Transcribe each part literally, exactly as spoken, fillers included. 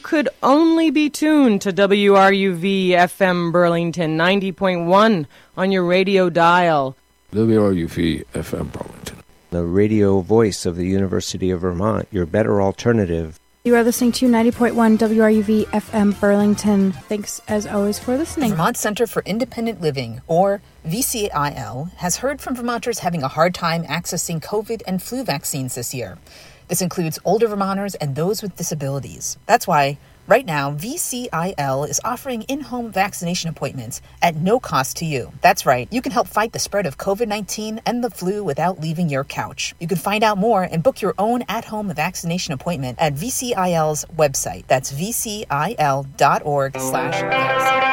could only be tuned to W R U V F M Burlington ninety point one on your radio dial. W R U V F M Burlington, the radio voice of the University of Vermont, your better alternative. You are listening to ninety point one W R U V F M Burlington. Thanks, as always, for listening. The Vermont Center for Independent Living, or V C I L, has heard from Vermonters having a hard time accessing COVID and flu vaccines this year. This includes older Vermonters and those with disabilities. That's why, right now, V C I L is offering in-home vaccination appointments at no cost to you. That's right, you can help fight the spread of COVID nineteen and the flu without leaving your couch. You can find out more and book your own at-home vaccination appointment at V C I L's website. That's V C I L dot org slash vaccines.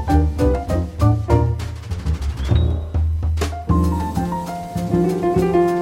Thank you.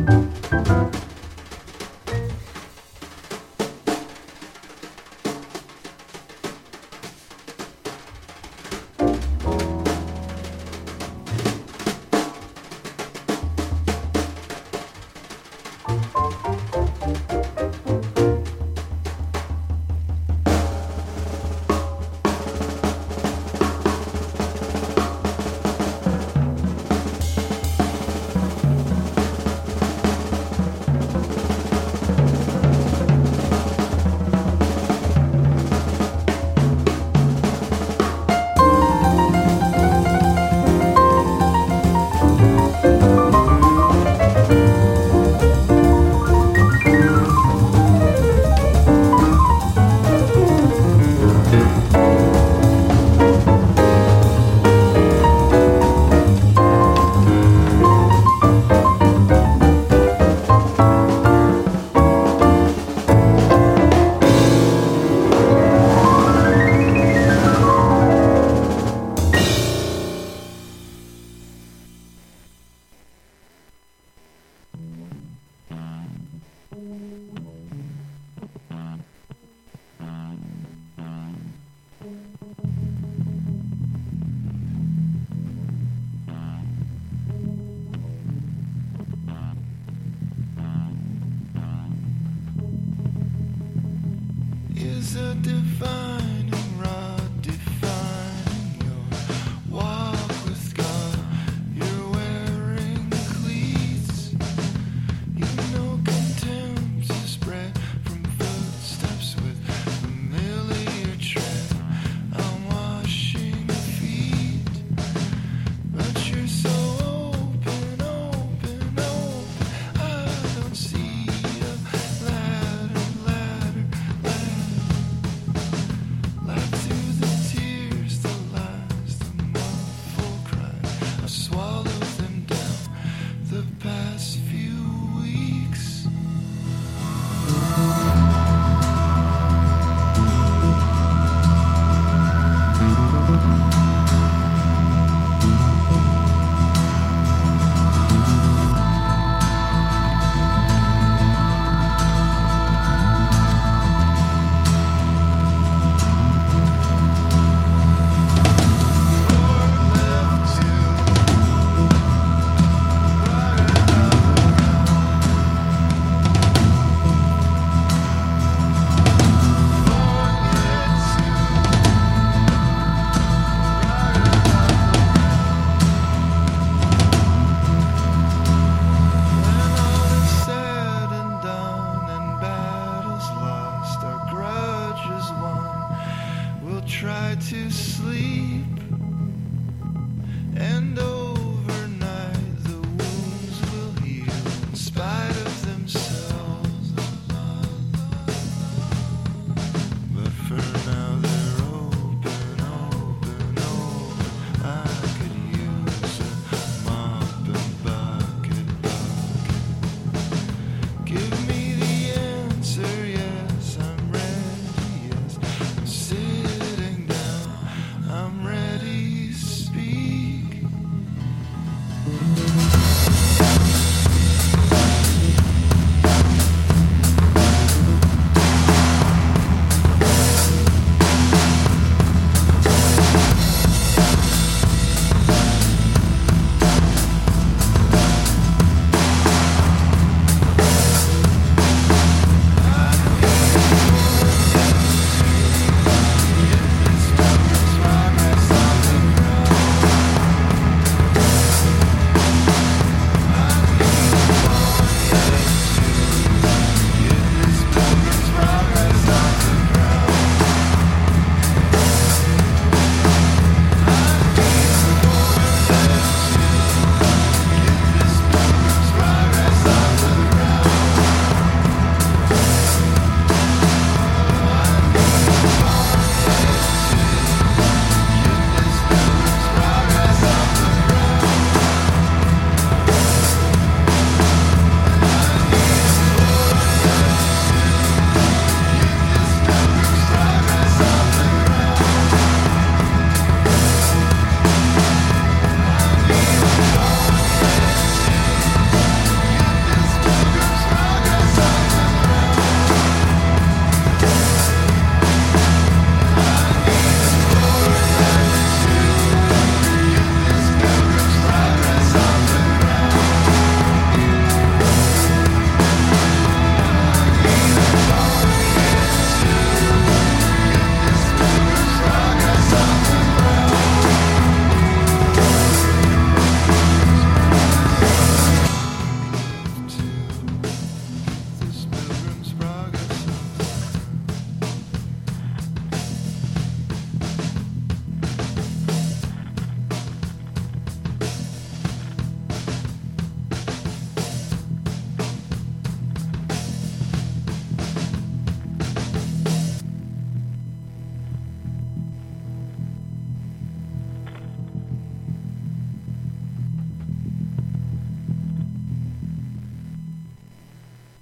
Is a divining rod defining your walk with God? You're wearing cleats. You know contempt is spread from footsteps with familiar tread. I'm washing feet, but you're so open, open, open. I don't see a ladder, ladder, ladder.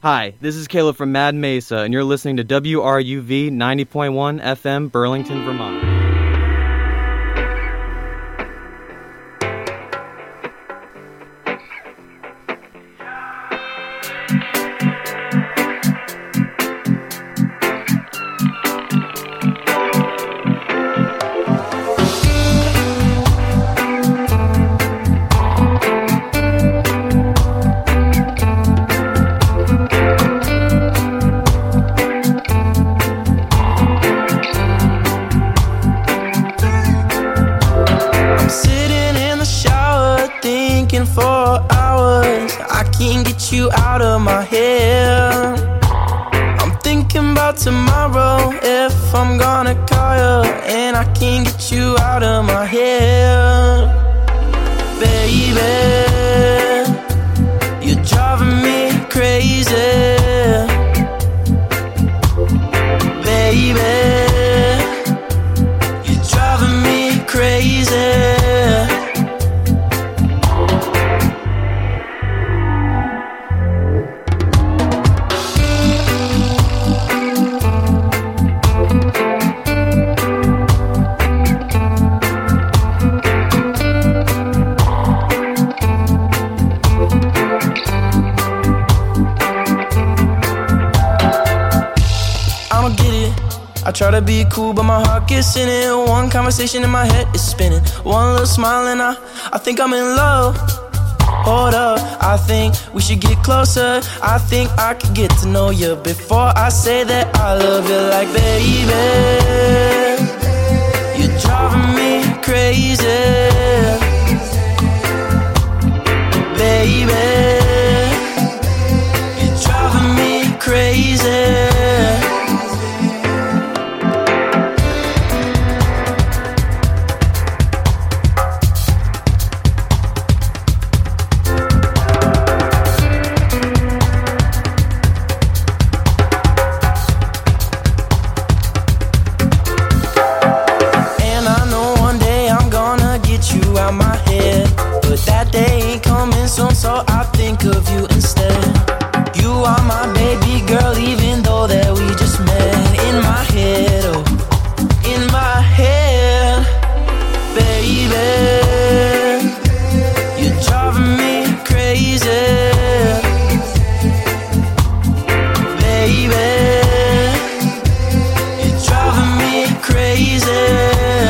Hi, this is Caleb from Mad Mesa, and you're listening to W R U V ninety point one F M, Burlington, Vermont. You out of my head. I'm thinking about tomorrow, if I'm gonna call you, and I can't get you out of my head. Baby, you're driving me crazy. Baby, you're driving me crazy. I try to be cool, but my heart gets in it. One conversation in my head is spinning. One little smile and I, I think I'm in love. Hold up, I think we should get closer. I think I could get to know you before I say that I love you. Like, baby, you're driving me crazy. Baby, you're driving me crazy. So I think of you instead. You are my baby girl, even though that we just met. In my head, oh, in my head, baby, you're driving me crazy. Baby, you're driving me crazy.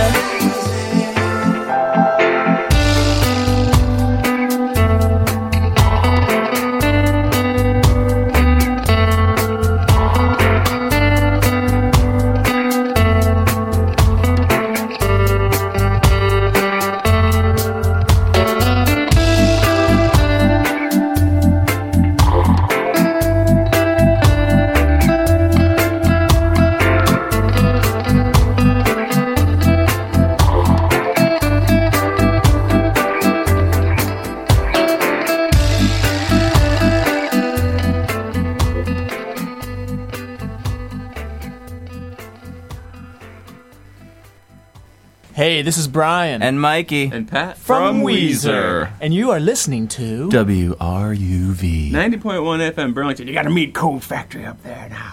Hey, this is Brian. And Mikey. And Pat. From, from Weezer. And you are listening to W R U V ninety point one F M Burlington. You gotta meet Cold Factory up there now.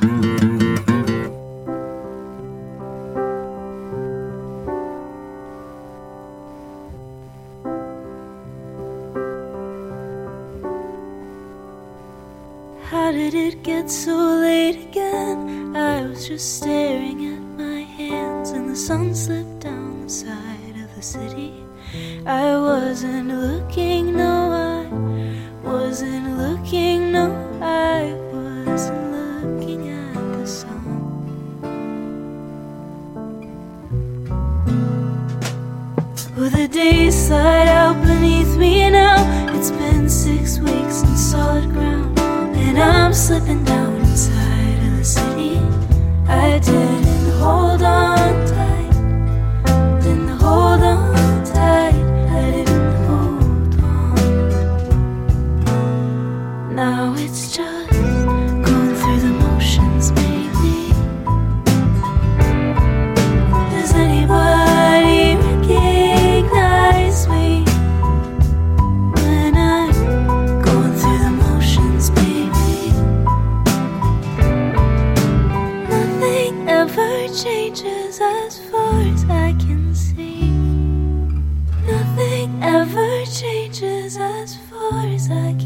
How did it get so late again? I was just staring at my hands and the sun slipped down the side of the city. I wasn't looking, no, I wasn't looking, no, I wasn't looking at the sun. Oh, the days slide out beneath me now. It's been six weeks in solid ground, and I'm slipping down inside of the city. I didn't hold on tight, didn't hold on tight, I didn't hold on. Now it's never changes as far as I